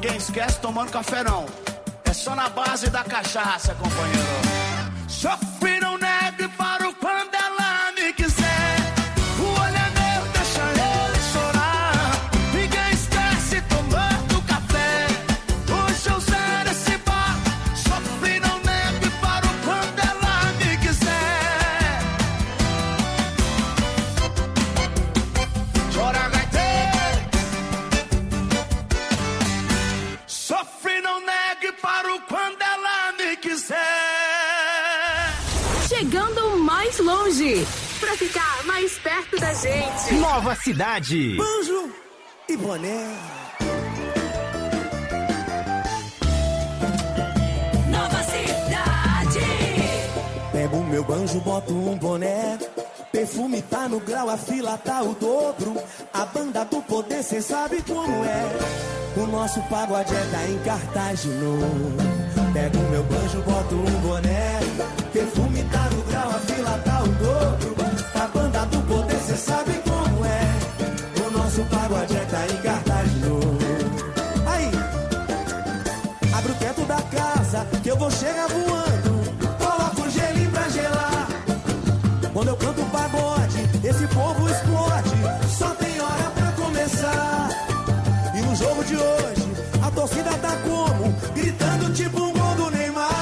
ninguém esquece tomando café não. É só na base da cachaça, companheiro. Sofri não nego e paro quando ela me quiser. O olho é meu, deixa ele chorar. Ninguém esquece tomando café. Hoje eu zero esse bar. Sofri não nego e paro quando ela me quiser. Chora gaiteiro. Sofri não nego e paro quando ela me quiser. Chegando mais longe, pra ficar mais perto da gente. Nova Cidade. Banjo e boné. Nova Cidade. Pego o meu banjo, boto um boné. Perfume tá no grau, a fila tá o dobro. A banda do poder, cê sabe como é. O nosso pagode tá em cartaz de novo. Pego o meu banjo, boto um boné. Perfume tá no grau, a fila tá o dobro. A banda do poder, cê sabe como é. O nosso pagode tá em cartaz de novo. Aí, abre o teto da casa, que eu vou chegar voando. Coloca o gelinho pra gelar. Quando eu canto pagode, esse povo explode. Só tem hora pra começar. E no jogo de hoje, a torcida tá como? Gritando tipo um gol do Neymar.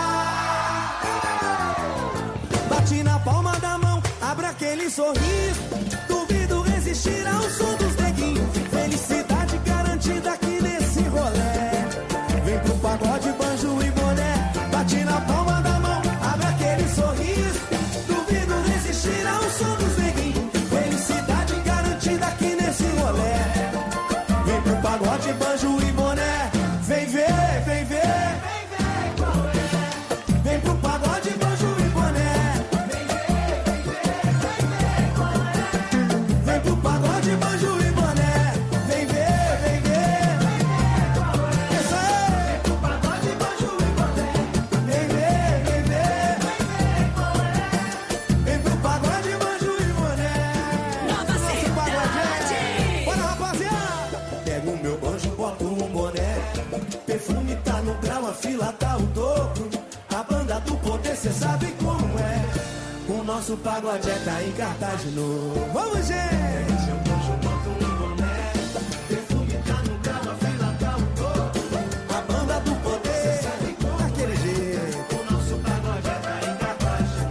Bate na palma da mão, abre aquele sorriso. Duvido resistir ao som dos neguinhos. Felicidade garantida aqui nesse rolé. Vem pro pagode, banjo e boné. Bate na palma da mão, abre aquele sorriso. Duvido resistir ao som dos neguinhos. Felicidade garantida aqui nesse rolé. Vem pro pagode, banjo e boné. Vem ver, vem ver. Vem pro pagode, banjo e boné. Vem pro pagode, banjo e boné. Vem ver, vem ver. Essa é. Vem pro pagode, banjo e boné. Vem ver, vem ver. Vem pro pagode, banjo e boné. Nova Cidade. Bora, rapaziada. Pego o meu banjo, boto um boné. Perfume tá no grau, a fila tá o dobro. A banda do poder, cê sabe como é. O nosso pagode tá em cartaz de novo. Vamos, gente! Eu banjo, boto um boné. Perfume tá no grau, a fila tá o dobro. A banda do poder, cê sabe como é. Daquele jeito. O nosso pagode tá em cartaz de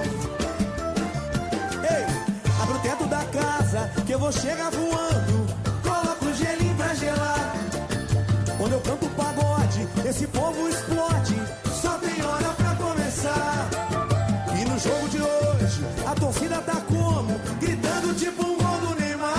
novo. Ei, abre o teto da casa, que eu vou chegar voando. Coloca o gelinho pra gelar. Quando eu canto pagode, esse povo explode. Só tem hora pra começar. E no jogo de hoje, a torcida tá como? Gritando tipo um gol do Neymar.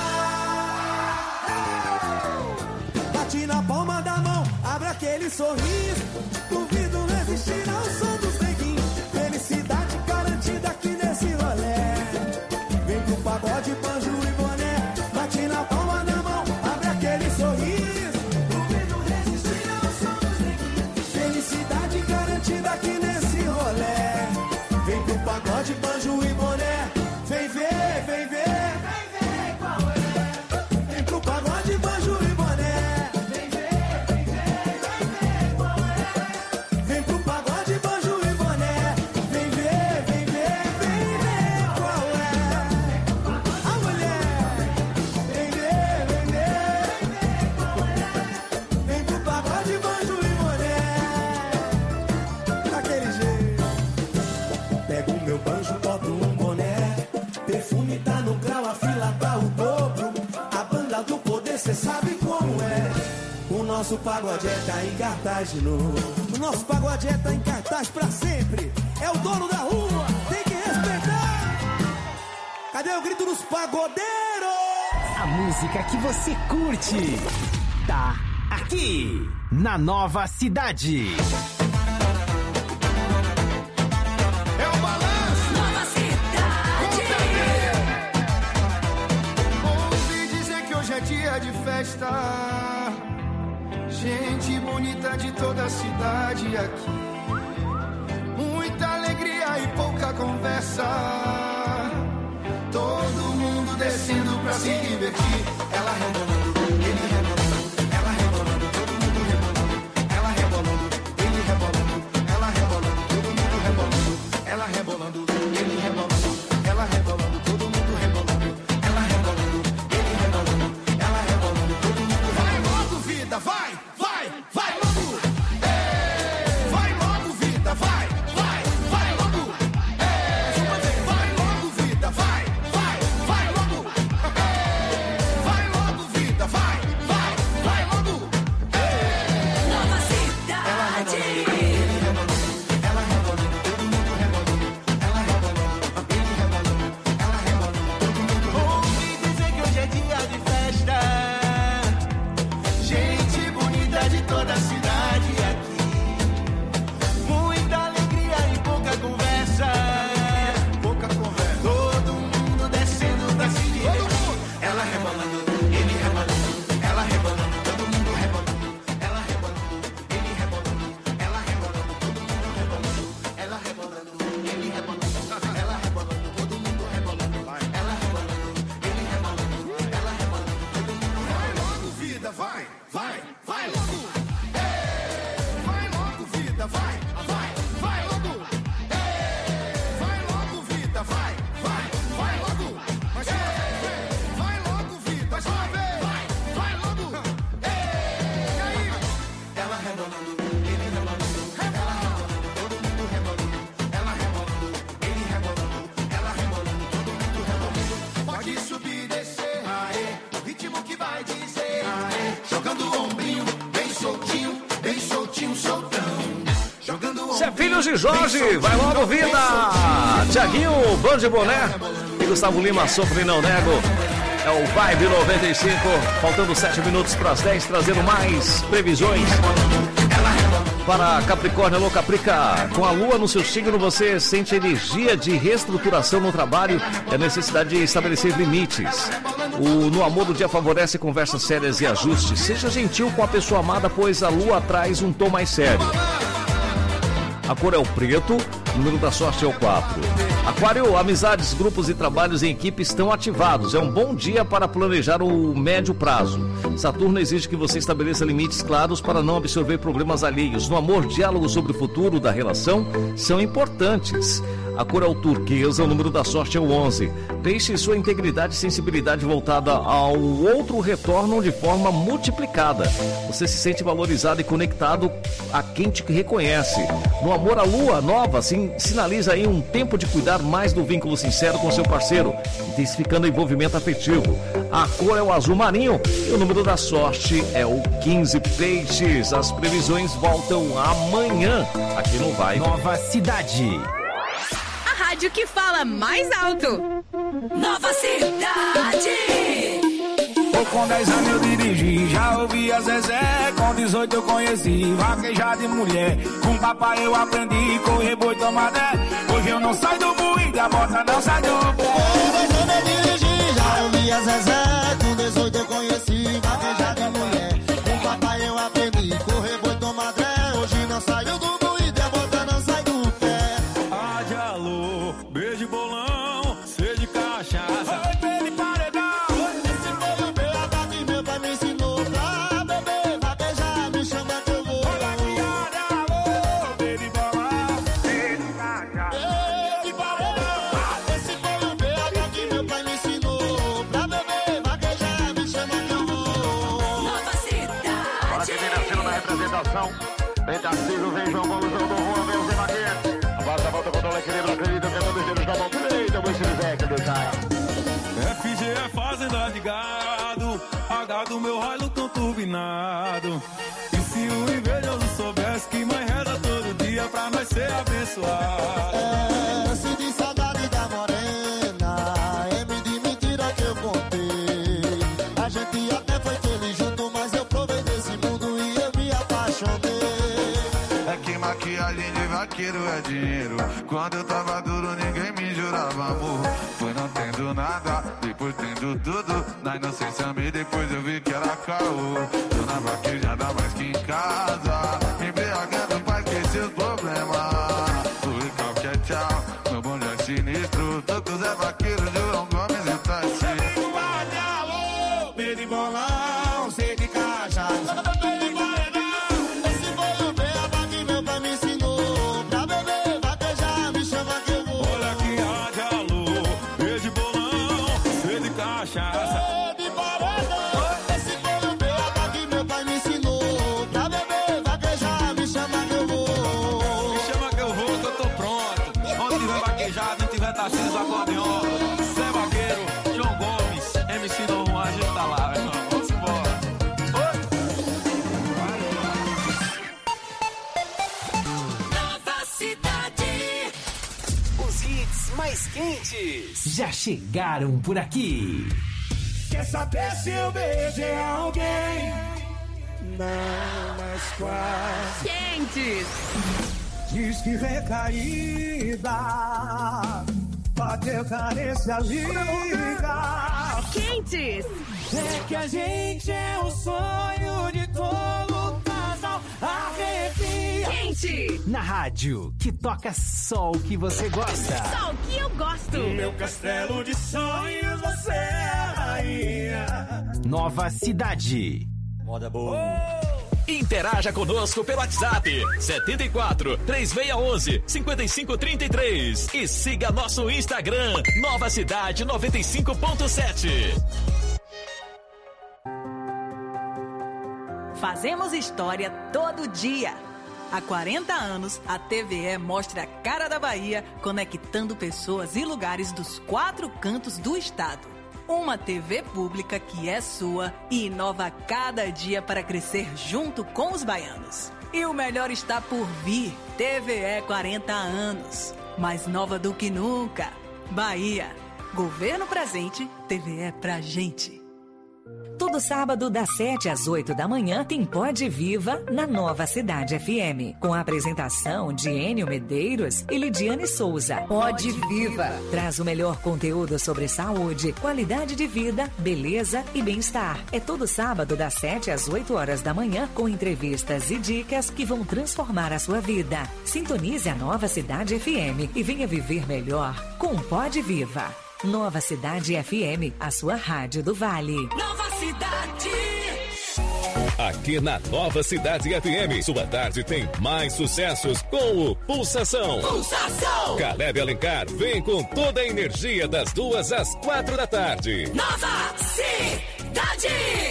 Bate na palma da mão, abre aquele sorriso. Duvido resistir ao som dos neguinhos. Felicidade garantida aqui nesse rolé. Vem pro pagode, banjo e boné. Bate na palma da mão, abre aquele sorriso. Felicidade garantida aqui nesse rolé. Vem pro pagode, banjo e boné. Vem ver, vem ver. Vem ver qual é. Vem pro pagode, banjo e boné. Vem ver, vem ver. Vem ver qual é. Vem pro pagode, banjo e boné. Vem ver, vem ver. Vem ver qual é. A mulher. Vem ver, vem ver. Vem pro pagode, banjo e boné. Daquele jeito. Pego o meu banjo, boto um boné. Perfume tá no grau, a fila tá o dobro. A banda do poder, cê sabe como é. O nosso pagode tá em cartaz de novo. O nosso pagode tá em cartaz pra sempre. É o dono da rua, tem que respeitar. Cadê o grito dos pagodeiros? A música que você curte tá aqui na Nova Cidade. É o balanço. Nova Cidade. Ouvi dizer que hoje é dia de festa. Gente bonita de toda a cidade aqui. Muita alegria e pouca conversa. Todo mundo descendo pra se divertir. Ela rebolando, ele rebolando. Ela rebolando, todo mundo Filhos de Jorge, vai logo, vida! Tiaguinho, Band de Boné e Gustavo Lima, Sofre Não Nego. É o Vibe 95, faltando 7 minutos para as 10, trazendo mais previsões para Capricórnio. Alô, Caprica, com a lua no seu signo, você sente energia de reestruturação no trabalho e a necessidade de estabelecer limites. No amor do dia favorece conversas sérias e ajustes. Seja gentil com a pessoa amada, pois a lua traz um tom mais sério. A cor é o preto, o número da sorte é o 4. Aquário, amizades, grupos e trabalhos em equipe estão ativados. É um bom dia para planejar o médio prazo. Saturno exige que você estabeleça limites claros para não absorver problemas alheios. No amor, diálogos sobre o futuro da relação são importantes. A cor é o turquesa, o número da sorte é o 11. Deixe sua integridade e sensibilidade voltada ao outro retornam de forma multiplicada. Você se sente valorizado e conectado a quem te reconhece. No amor, a lua nova sinaliza aí um tempo de cuidar mais do vínculo sincero com seu parceiro, intensificando o envolvimento afetivo. A cor é o azul marinho e o número da sorte é o 15. Peixes, as previsões voltam amanhã aqui no Vai. Nova Cidade. Rádio que fala mais alto. Nova Cidade. Com 10 anos eu dirigi, já ouvi a Zezé. Com 18 eu conheci vaquejar de mulher. Com papai eu aprendi correr boi tomadé. Hoje eu não saio do moído, a bota não sai do pé. Com 10 anos eu dirigi, já ouvi a Zezé. Com 18 eu conheci vaquejar de mulher. Com papai eu aprendi correr boi tomadé. Hoje não saio do moído, a bota não sai do pé. Ade alô, beijo bolão, sede cachaça. Oi, pele paredão. Esse foi o BH que meu pai me ensinou pra beber, vaquejar, me chama que eu vou. Olha que ade alô, beijo bolão, sede cachaça. Pele paredão. Esse foi o BH que meu pai me ensinou pra beber, vaquejar, me chama que eu vou. Nova Cidade. Bora que vem nascendo na representação. Vem Tarcísio, vem João Paulo, João do Rua, vem o Zé Maquete. A base, a volta, controla, equilíbrio, acredita, pegando os dedos da mão direita, o Silvestre, deixar. FG é fazenda de gado, H do meu raio tão turbinado. E se o invejoso soubesse que mãe reza todo dia pra nós ser abençoado. É, se de saudade da morena, M de mentira que eu contei. A gente até foi feliz junto, mas eu provei desse mundo e eu me apaixonei. É que maquiagem de vaqueiro é dinheiro. Quando eu tava duro, ninguém me jurava amor. Foi não tendo nada, depois tendo tudo. Na inocência me depois eu vi que era caô. Tô na vaquejada mais que em casa, embriagando pra esquecer os problemas. Fui qualquer tchau, meu bonde é sinistro. Tô com o Zé Vaqueiro, João Gomes e Tassi. Amigo, ade alô, beijo bolão, sei de cachaça. Tarcísio Acordeon, Zé Vaqueiro, João Gomes, MC Dom Juan, a gente tá lá, meu irmão. Vamos embora. Nova Cidade. Os hits mais quentes já chegaram por aqui. Quer saber se eu beijei alguém? Não, mas quase. Quentes. Diz que recaída, bateu carência, liga. Quentes. É que a gente é o sonho de todo casal, arrepia. Quente. Na rádio que toca só o que você gosta. Só o que eu gosto. No meu castelo de sonhos você é a rainha. Nova Cidade. Moda boa. Interaja conosco pelo WhatsApp 74 3611 5533 e siga nosso Instagram Nova Cidade 95.7. Fazemos história todo dia. Há 40 anos, a TVE mostra a cara da Bahia, conectando pessoas e lugares dos 4 cantos do estado. Uma TV pública que é sua e inova a cada dia para crescer junto com os baianos. E o melhor está por vir. TVE 40 anos. Mais nova do que nunca. Bahia. Governo presente, TVE pra gente. Todo sábado, das 7 às 8 da manhã, tem Pode Viva na Nova Cidade FM. Com a apresentação de Enio Medeiros e Lidiane Souza. Pode Viva. Traz o melhor conteúdo sobre saúde, qualidade de vida, beleza e bem-estar. É todo sábado, das 7 às 8 horas da manhã, com entrevistas e dicas que vão transformar a sua vida. Sintonize a Nova Cidade FM e venha viver melhor com Pode Viva. Nova Cidade FM, a sua rádio do Vale. Nova Cidade. Aqui na Nova Cidade FM, sua tarde tem mais sucessos com o Pulsação. Pulsação. Caleb Alencar vem com toda a energia das 2 às 4 da tarde. Nova Cidade.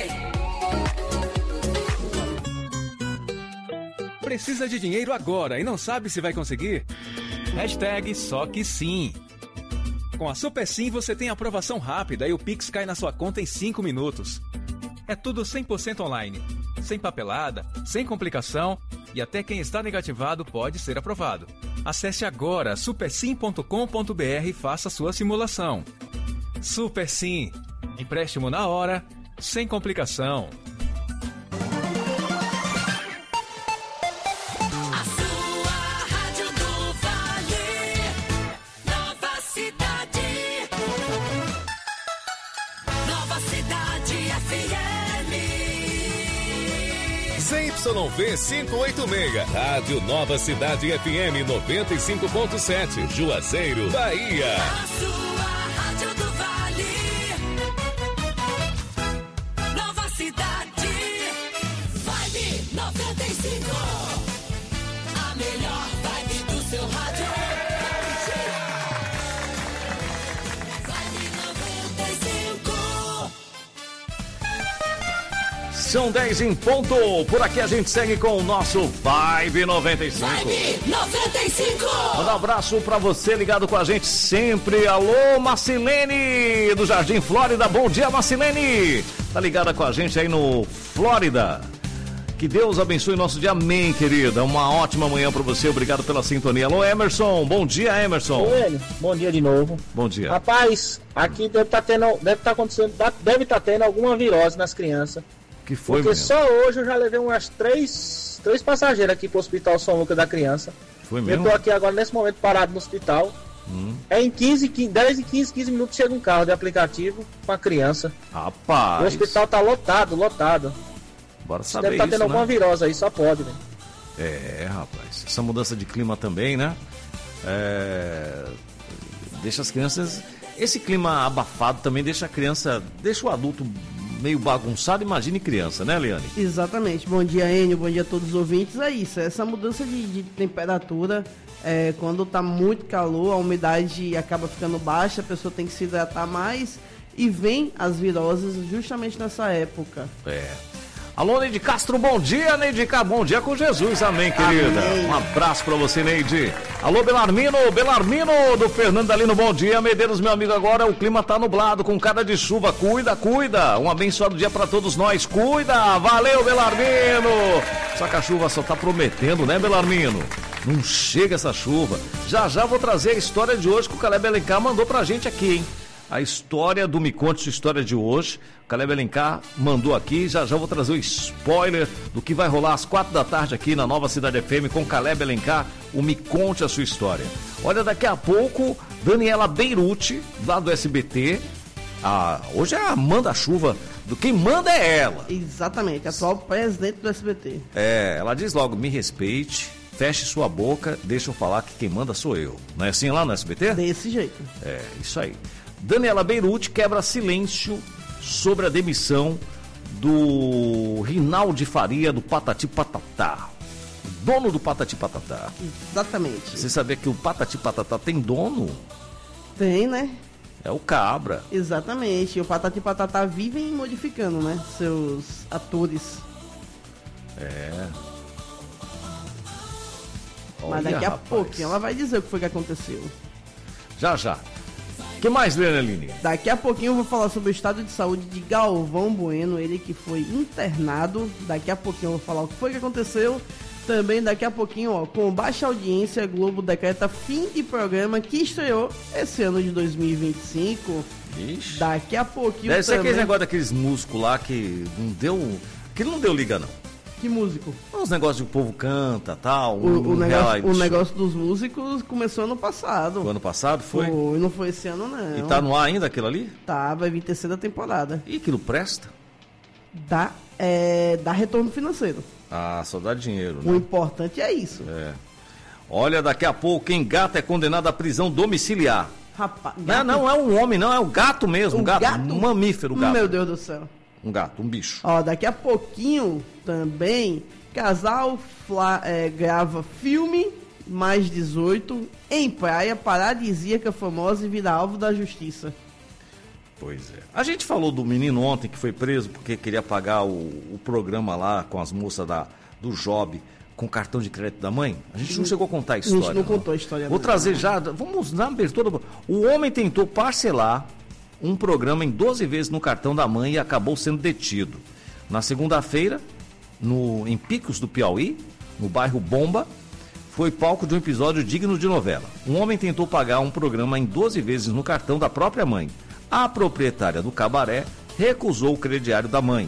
Precisa de dinheiro agora e não sabe se vai conseguir? Hashtag só que sim. Com a Super Sim você tem aprovação rápida e o Pix cai na sua conta em 5 minutos. É tudo 100% online, sem papelada, sem complicação e até quem está negativado pode ser aprovado. Acesse agora supersim.com.br e faça sua simulação. Super Sim, empréstimo na hora, sem complicação. ZYV 586, Rádio Nova Cidade FM 95.7, Juazeiro, Bahia. A sua rádio do Vale. Nova Cidade. Vibe 95. A melhor vibe do seu rádio. Vibe 95. São 10 em ponto. Por aqui a gente segue com o nosso Vibe 95. Vibe 95. Manda um abraço pra você ligado com a gente sempre. Alô, Marcilene do Jardim Flórida. Bom dia, Marcilene. Tá ligada com a gente aí no Flórida. Que Deus abençoe nosso dia. Amém, querida. Uma ótima manhã pra você. Obrigado pela sintonia. Alô, Emerson. Bom dia, Emerson. Oi, bom dia de novo. Bom dia. Rapaz, aqui deve estar tendo alguma virose nas crianças. Que foi, porque mesmo? Só hoje eu já levei umas três passageiros aqui pro Hospital São Lucas da criança. Foi mesmo? Eu tô aqui agora nesse momento parado no hospital. É em 10 e 15 minutos chega um carro de aplicativo com a criança. Rapaz. O hospital tá lotado. Bora saber deve estar tendo alguma virose aí, só pode, né? É, rapaz. Essa mudança de clima também, né? Deixa as crianças... Esse clima abafado também deixa a criança... Deixa o adulto meio bagunçado, imagine criança, né, Eliane? Exatamente. Bom dia, Enio, bom dia a todos os ouvintes. É isso, essa mudança de temperatura, quando tá muito calor, a umidade acaba ficando baixa, a pessoa tem que se hidratar mais e vem as viroses justamente nessa época. Alô, Neide Castro, bom dia, Neide Castro, bom dia com Jesus, amém, querida. Amém. Um abraço pra você, Neide. Alô, Belarmino do Fernando Dalino, bom dia. Medeiros, meu amigo, agora o clima tá nublado, com cara de chuva, cuida. Um abençoado dia pra todos nós, cuida, valeu, Belarmino. Só que a chuva só tá prometendo, né, Belarmino? Não chega essa chuva. Já vou trazer a história de hoje que o Caleb Alencar mandou pra gente aqui, hein? A história do Me Conte Sua História de hoje. O Caleb Alencar mandou aqui. Já vou trazer o spoiler do que vai rolar às 4 da tarde aqui na Nova Cidade FM com Caleb Alencar. O Me Conte a Sua História. Olha, daqui a pouco, Daniela Beirute, lá do SBT. Hoje é a manda-chuva. Quem manda é ela. Exatamente, atual presidente do SBT. Ela diz logo: me respeite, feche sua boca, deixa eu falar que quem manda sou eu. Não é assim lá no SBT? Desse jeito. Isso aí. Daniela Beirute quebra silêncio sobre a demissão do Rinaldi Faria do Patati Patatá. Dono do Patati Patatá. Exatamente. Você sabia que o Patati Patatá tem dono? Tem, né? É o Cabra. Exatamente. O Patati Patatá vivem modificando, né? Seus atores. Olha, mas daqui a rapaz, pouquinho ela vai dizer o que foi que aconteceu. Já. que mais, Leandro Aline? Daqui a pouquinho eu vou falar sobre o estado de saúde de Galvão Bueno, ele que foi internado. Daqui a pouquinho eu vou falar o que foi que aconteceu. Também daqui a pouquinho, ó, com baixa audiência, Globo decreta fim de programa que estreou esse ano de 2025. Ixi. Daqui a pouquinho deve ser também... aquele negócio daqueles músicos lá que não deu liga, não. Que músico? Os negócios que o povo canta, tal. O negócio dos músicos começou ano passado. O ano passado foi? Não foi esse ano, não. E tá no ar ainda aquilo ali? Tá, vai vir terceira temporada. E aquilo presta? Dá retorno financeiro. Ah, só dá dinheiro, né? O importante é isso. É. Olha, daqui a pouco, quem gata é condenado à prisão domiciliar. Rapaz, não é um homem, não, é um gato mesmo. Um gato? Um mamífero, gato. Meu Deus do céu. Um gato, um bicho. Ó, daqui a pouquinho também, casal grava filme mais 18 em praia paradisíaca famosa e vira alvo da justiça. Pois é. A gente falou do menino ontem que foi preso porque queria pagar o programa lá com as moças do Job com cartão de crédito da mãe. A gente não chegou a contar a história. A gente não contou a história. Vou trazer já, vamos na abertura. O homem tentou parcelar um programa em 12 vezes no cartão da mãe e acabou sendo detido. Na segunda-feira, em Picos do Piauí, no bairro Bomba, foi palco de um episódio digno de novela. Um homem tentou pagar um programa em 12 vezes no cartão da própria mãe. A proprietária do cabaré recusou o crediário da mãe.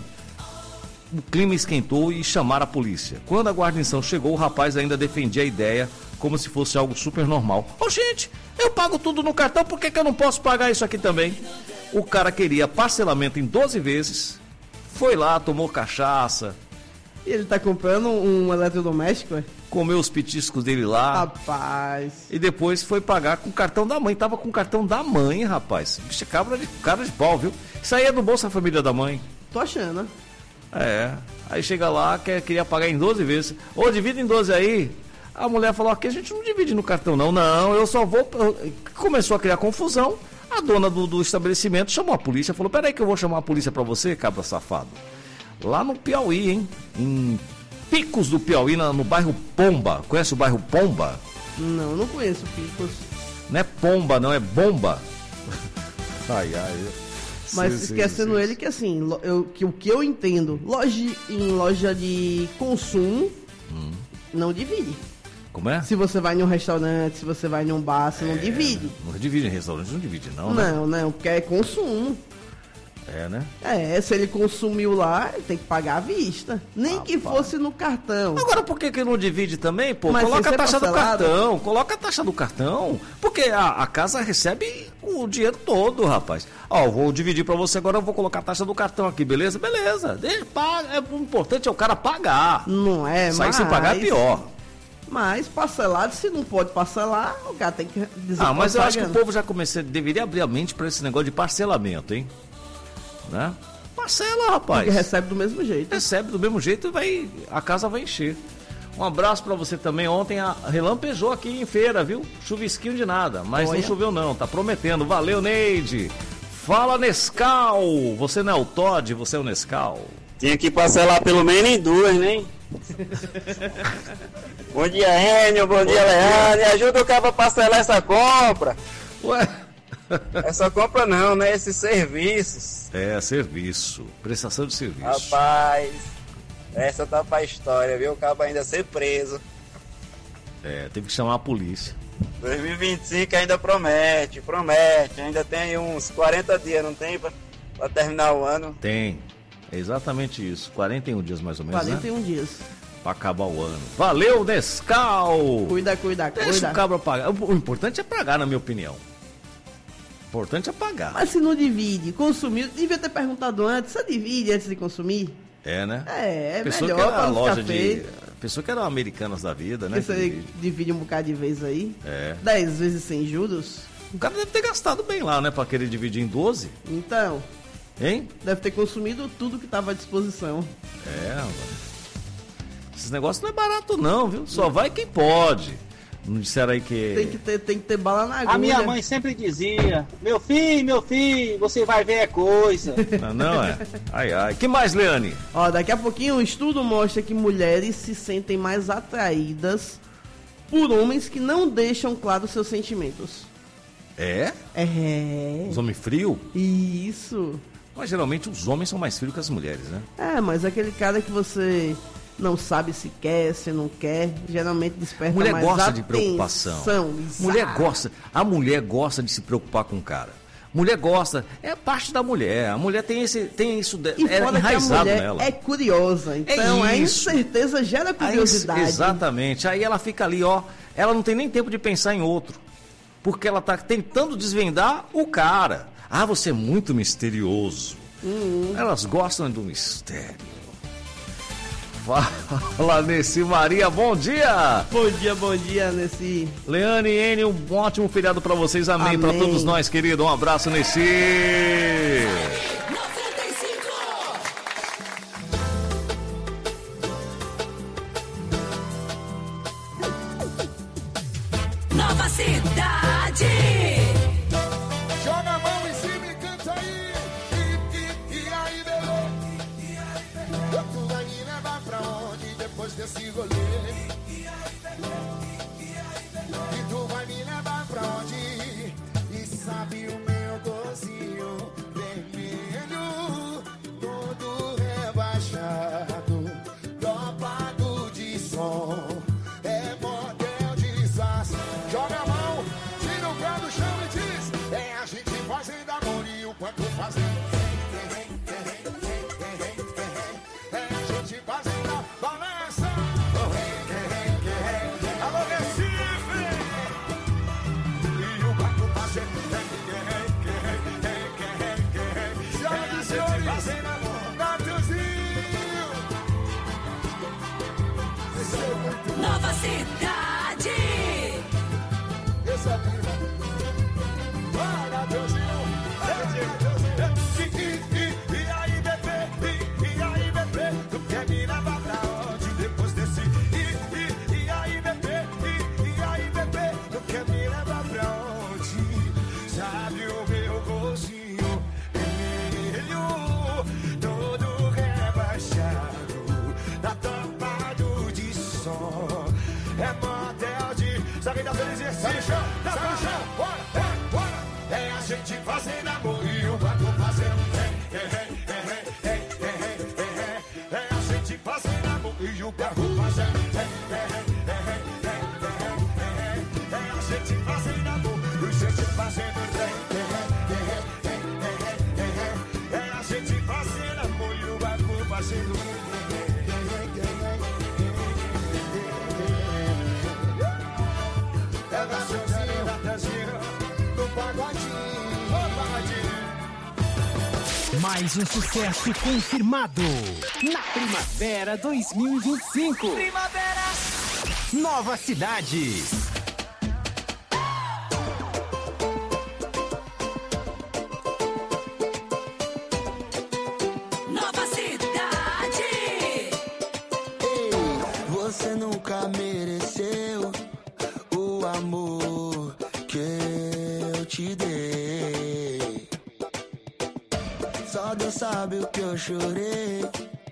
O clima esquentou e chamaram a polícia. Quando a guarnição chegou, o rapaz ainda defendia a ideia como se fosse algo super normal. Ô, gente, eu pago tudo no cartão, por que eu não posso pagar isso aqui também? O cara queria parcelamento em 12 vezes, foi lá, tomou cachaça. E ele tá comprando um eletrodoméstico, comeu os petiscos dele lá. Rapaz. E depois foi pagar com o cartão da mãe. Tava com o cartão da mãe, rapaz. Bicho, cara de pau, viu? Isso aí é do Bolsa Família da mãe. Tô achando, né? É. Aí chega lá, queria pagar em 12 vezes. Ô, divide em 12 aí. A mulher falou, aqui a gente não divide no cartão, não. Não, eu só vou... Começou a criar confusão. A dona do estabelecimento chamou a polícia. Falou, peraí que eu vou chamar a polícia pra você, cabra safado. Lá no Piauí, hein? Em Picos do Piauí, no bairro Pomba. Conhece o bairro Pomba? Não conheço Picos. Não é Pomba, não, é Bomba. Ai. Mas esquecendo ele que assim, o que eu entendo, em loja de consumo, não divide. Como é? Se você vai em um restaurante, se você vai em um bar, você não divide. Não divide em restaurante, não divide não, né? Não, porque é consumo. É, né? Se ele consumiu lá, ele tem que pagar à vista. Nem que fosse no cartão. Agora, por que não divide também, pô? Mas coloca a taxa do cartão, coloca a taxa do cartão, porque a casa recebe o dinheiro todo, rapaz. Ó, vou dividir pra você agora, eu vou colocar a taxa do cartão aqui, beleza? Beleza. O importante é o cara pagar. Não é, sair sem pagar é pior. Mas parcelado, se não pode parcelar, o cara tem que dizer. Mas eu acho que o povo já deveria abrir a mente pra esse negócio de parcelamento, hein? Né? Parcela, rapaz. Porque recebe do mesmo jeito. Recebe do mesmo jeito e a casa vai encher. Um abraço pra você também. Ontem relampejou aqui em feira, viu? Chuvisquinho de nada, mas não choveu não, tá prometendo. Valeu, Neide. Fala, Nescau. Você não é o Todd, você é o Nescau. Tinha que parcelar pelo menos em 2, né? Bom dia, Enio. Bom dia, Leandro. Ajuda o cara a parcelar essa compra. Ué? Essa compra não, né? Esses serviços. Serviço. Prestação de serviço. Rapaz, essa tá pra história, viu? O cabo ainda ser preso. Teve que chamar a polícia. 2025 ainda promete. Ainda tem uns 40 dias, não tem? Pra terminar o ano. Tem. É exatamente isso. 41 dias mais ou menos, 41 dias. Pra acabar o ano. Valeu, Nescau! Cuida. Deixa o cabra pagar. O importante é pagar, na minha opinião. O importante é pagar. Mas se não divide, consumiu, devia ter perguntado antes, você divide antes de consumir? Né? Pessoa melhor para não ficar feio. Pessoa que era Americanas da vida, né? Você divide um bocado de vez aí. 10 vezes sem juros. O cara deve ter gastado bem lá, né? Pra querer dividir em 12. Então. Hein? Deve ter consumido tudo que tava à disposição. Mano. Esses negócios não é barato não, viu? Só vai quem pode. Não disseram aí que... Tem que ter bala na agulha. A minha mãe sempre dizia, meu filho, você vai ver a coisa. Não é? Ai. Que mais, Leane? Daqui a pouquinho um estudo mostra que mulheres se sentem mais atraídas por homens que não deixam claro seus sentimentos. É? É. Os homens frios? Isso. Mas geralmente os homens são mais frios que as mulheres, né? É, mas aquele cara que você não sabe se quer, se não quer, geralmente desperta mulher mais gosta atenção. de preocupação. A mulher gosta de se preocupar com o cara. Mulher gosta, é parte da mulher. A mulher tem isso enraizado nela. É curiosa, então a incerteza gera curiosidade. Exatamente. Aí ela fica ali, ó, ela não tem nem tempo de pensar em outro. Porque ela tá tentando desvendar o cara. Ah, você é muito misterioso. Elas gostam do mistério. Fala, Nessi Maria, bom dia! Bom dia, Nessi. Leane e Enio, um ótimo feriado pra vocês, amém. Pra todos nós, querido, um abraço, Nessi. Nova Cidade. Joga a mão em cima e canta aí. E aí, bebê? Tu vai me levar pra onde depois desse rolê? E tu vai me levar pra onde? E sabe o meu docinho vermelho, todo rebaixado, dopado de som. É modelo de sas. Joga a mão, tira o pé do chão e diz: é a gente fazendo amor e o quanto fazendo. É a gente fazendo a balança. Alô, Recife! E o quanto fazendo. Senhoras e senhores, fazendo amor. Natuzinho. Nova Cidade. Esse é a prima. Bora, Deusinho. E aí, bebê? E aí, bebê? Tu quer me levar pra onde depois desse? E aí, bebê? E aí, bebê? Tu quer me levar pra onde? Sabe o meu gostinho vermelho, todo rebaixado, tá tampado de som. É model de... Sabe das felizes? Sai no chão, bora. É a gente fazendo amor e o banco fazendo. É a gente fazendo amor e o banco fazendo. É a gente fazendo amor e a gente fazendo. É a gente fazendo amor e o banco fazendo. É da Josinha, da Tazinha, do pagodinho. Mais um sucesso confirmado na Primavera 2025. Primavera. Nova Cidade. Nova Cidade. Ei, você nunca mereceu o amor que eu te dei. Só Deus sabe o que eu chorei